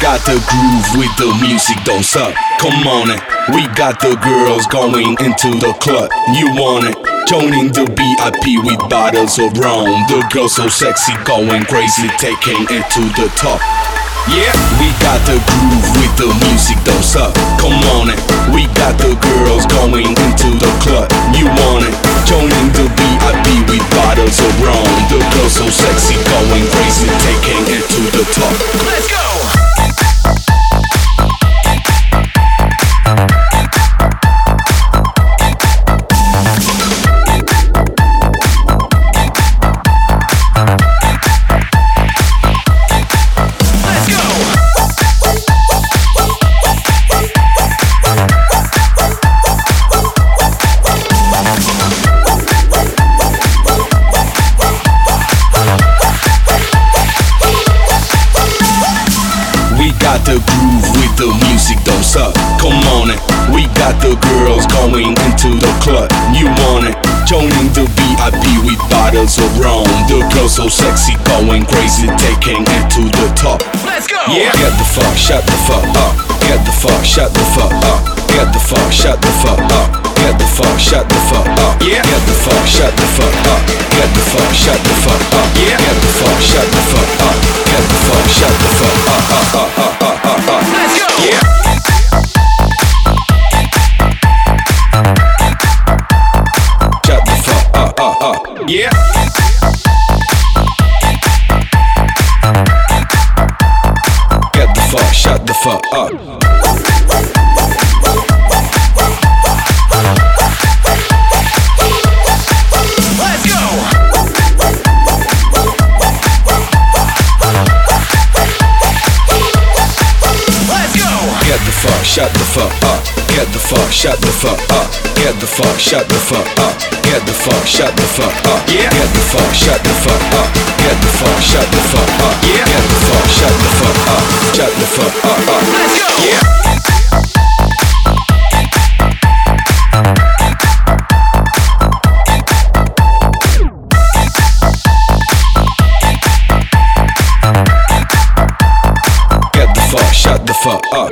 got the groove with the music, don't suck. Come on it. We got the girls going into the club. You want it? Joining the VIP with bottles of rum. The girls so sexy, going crazy, taking it to the top. Yeah, we got the groove with the music, don't suck. Come on it. We got the girls going into the club. You want it? Joining the VIP with bottles of rum. The girls so sexy, going crazy, taking it to the top. Let's go! The groove with the music, don't suck. Come on it. We got the girls going into the club. You want it? Joining the VIP with bottles of rum. The girls so sexy, going crazy, taking it to the top. Let's go! Yeah. Get the fuck, shut the fuck up. Get the fuck, shut the fuck up. Get the fuck, shut the fuck up. Get the fuck, shut the fuck up. Yeah. Get the fuck, shut the fuck up. Get the fuck, shut the fuck up. Yeah. Get the fuck, shut the fuck up. Get the fuck, shut the fuck up. Let's go! Yeah. Shut the fuck up. Yeah. Get the fuck, shut the fuck up. Let's go! Get the fuck, shut the fuck up. Get the fuck, shut the fuck up. Get the fuck, shut the fuck up. Get the fuck, shut the fuck up. Yeah. Get the fuck, shut the fuck up. Get the fuck, shut the fuck up. Yeah. Get the fuck, shut the fuck up. Shut the fuck up. Let's go. Yeah. Get the fuck, shut the fuck up.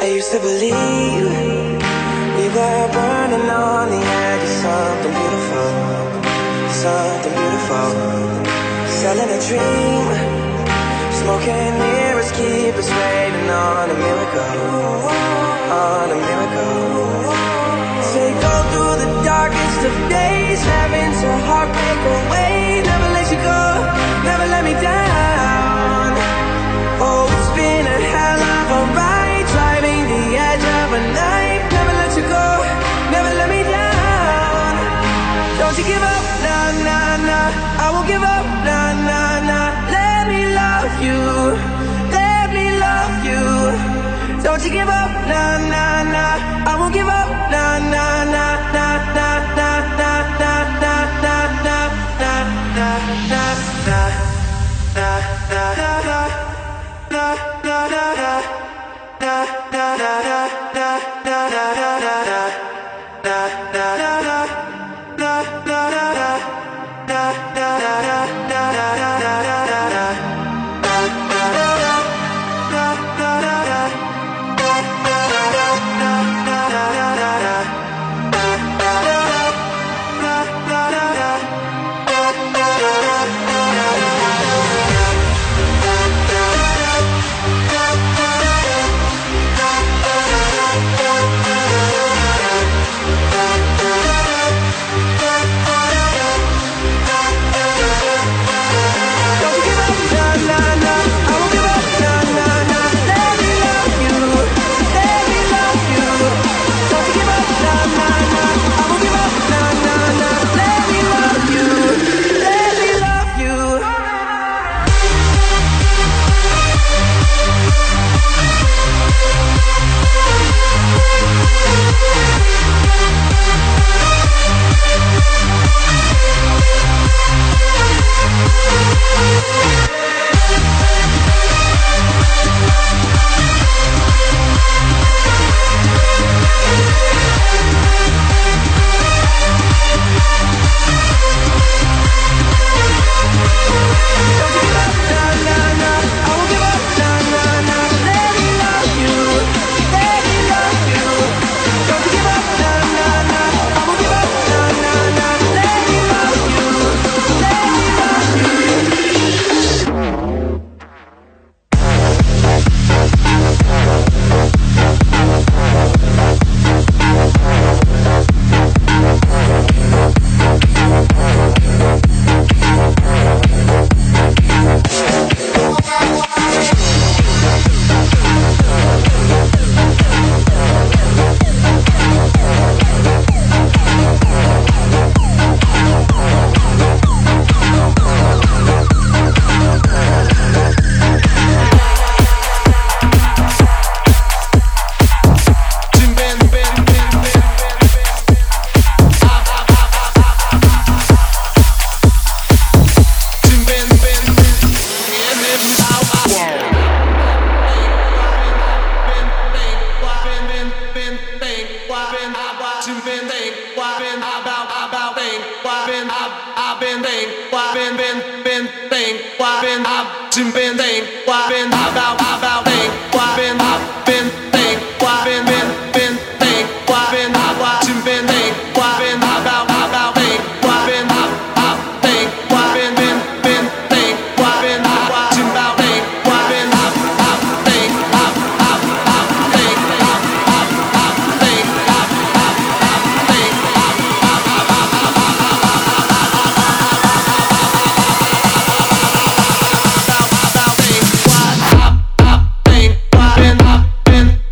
I used to believe we were burning on the edge of something beautiful, something beautiful. Selling a dream, smoking mirrors keep us waiting on a miracle, on a miracle. Say go through the darkest of days, having to heartbreak away. Never let you go, never let me down. Oh, it's been a hell of a ride, driving the edge of a night. Never let you go, never let me down. Don't you give up, nah, nah, nah. I won't give up, nah, nah, nah. Let me love you, let me love you. Don't you give up, nah, nah, nah. I won't give up, nah, nah, nah, nah, nah, nah, nah, nah, nah, nah, nah, nah, Been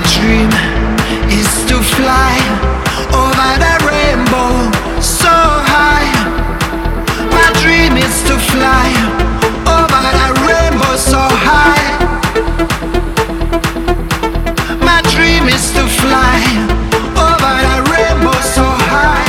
dream is to fly over the rainbow so high. My dream is to fly over the rainbow so high. My dream is to fly over the rainbow so high.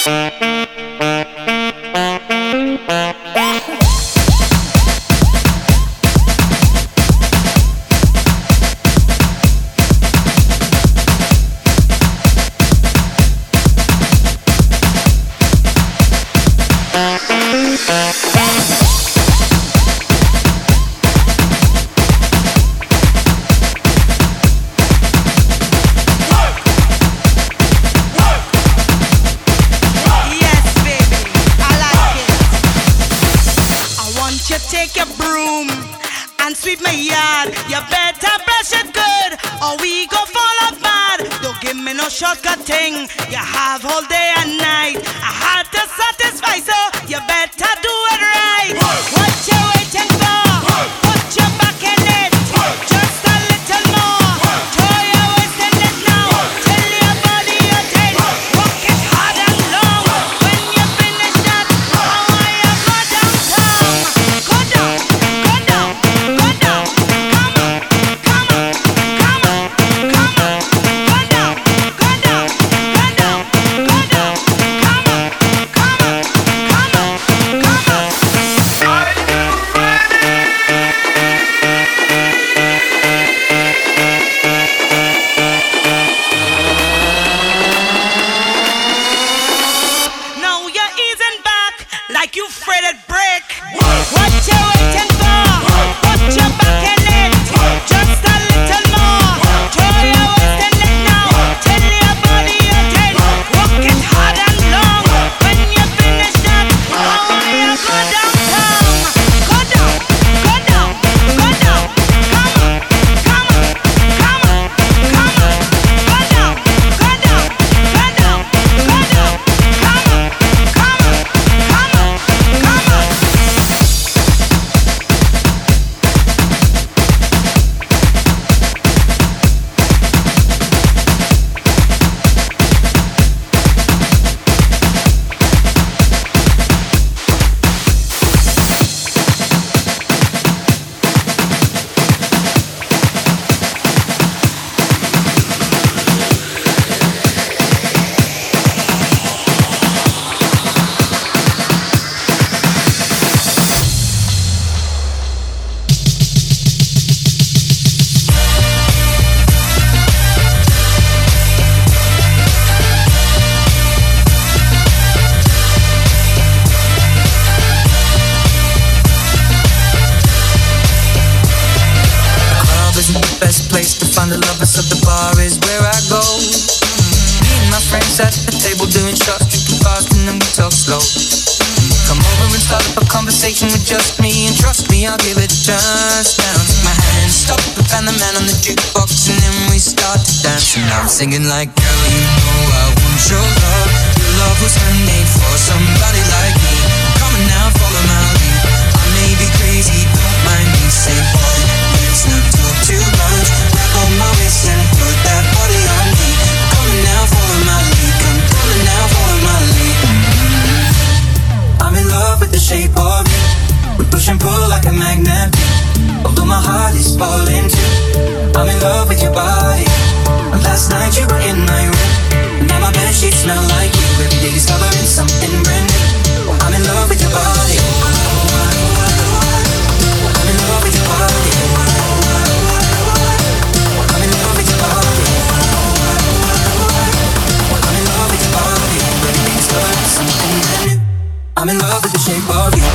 Singing like, girl, you know I want your love. Your love was handmade for somebody like me. Come on now, follow my lead. I may be crazy, don't mind me. Say, boy, let's not talk too much. Grab on my waist and put that body on me. Come on now, follow my lead. Come on now, follow my lead. I'm in love with the shape of you. We push and pull like a magnet. Although my heart is falling too. I'm in love with your body. Last night you were in my room. Now my bedsheets smell like you. Every day discovering something brand new. I'm in love with your body. I'm in love with your body. I'm in love with your body. I'm in love with your body. Every day discovering something brand new. I'm in love with the shape of you.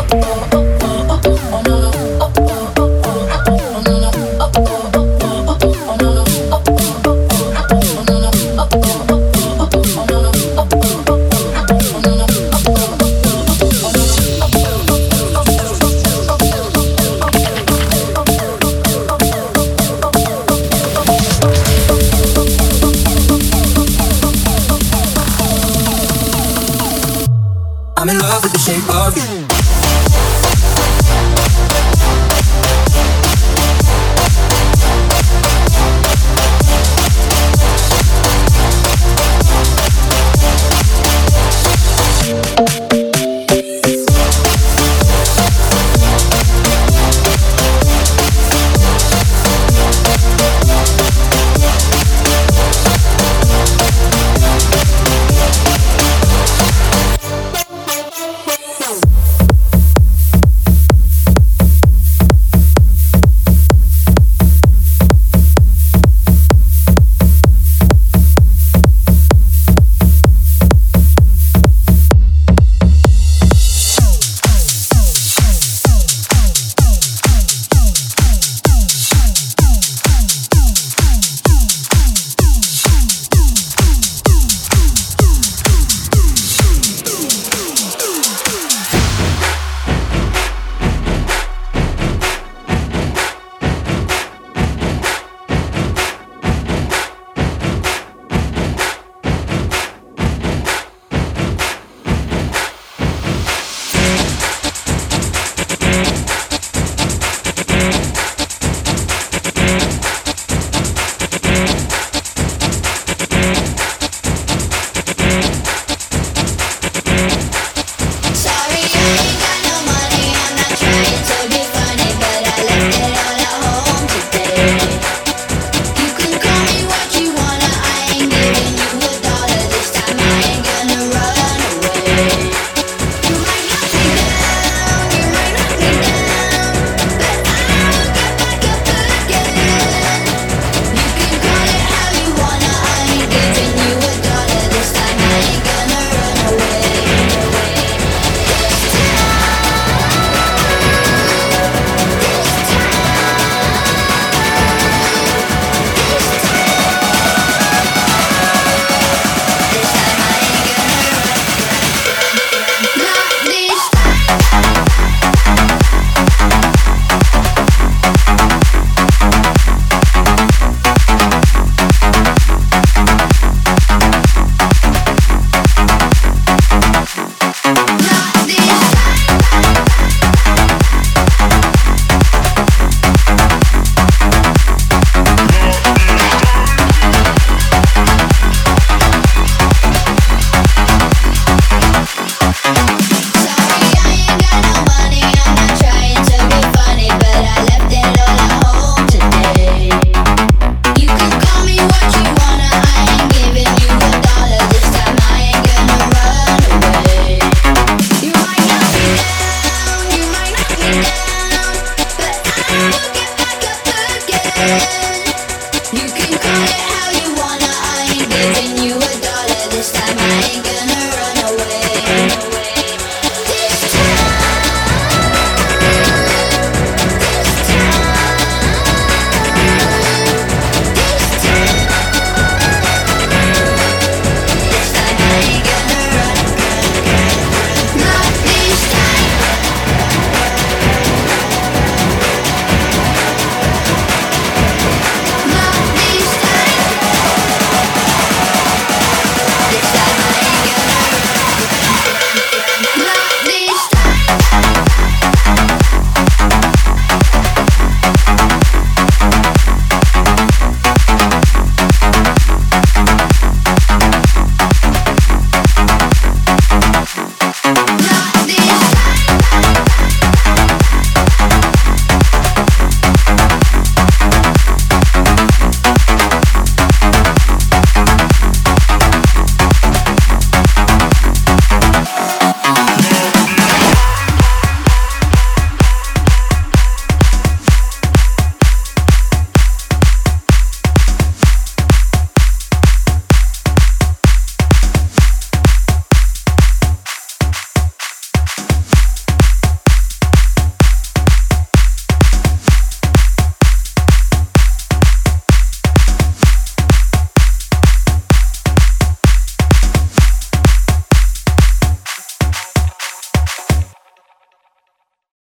oh, oh.